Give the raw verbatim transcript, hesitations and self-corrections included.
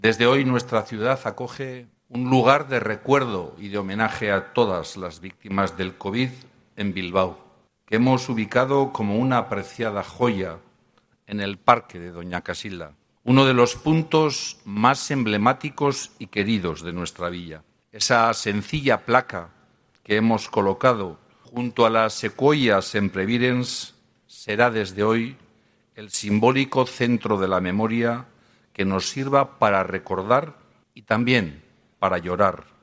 Desde hoy nuestra ciudad acoge un lugar de recuerdo y de homenaje a todas las víctimas del COVID en Bilbao, que hemos ubicado como una apreciada joya en el Parque de Doña Casilda, uno de los puntos más emblemáticos y queridos de nuestra villa. Esa sencilla placa que hemos colocado junto a las secuoyas semprevirens será desde hoy el simbólico centro de la memoria que nos sirva para recordar y también para llorar